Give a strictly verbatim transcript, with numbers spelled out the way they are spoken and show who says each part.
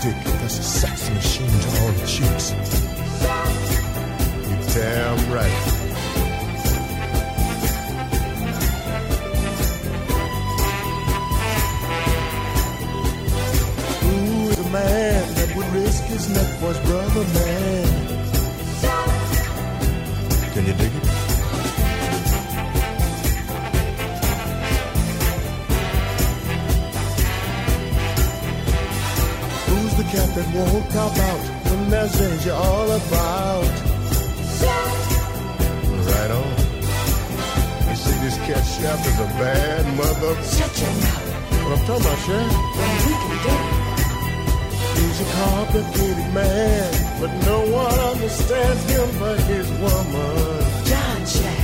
Speaker 1: dick, that's a sex machine to all the chicks. You're damn right. Who is a man that would risk his neck for his brother, man? Can you dig it? Who's the cat that won't cop out when there's danger all about? Right on. You see, this cat chef is a bad mother.
Speaker 2: Shut your mouth.
Speaker 1: What I'm talking about, Chef?
Speaker 2: Well, we can do it.
Speaker 1: He's a complicated man, but no one understands him but his woman.
Speaker 2: John Shack.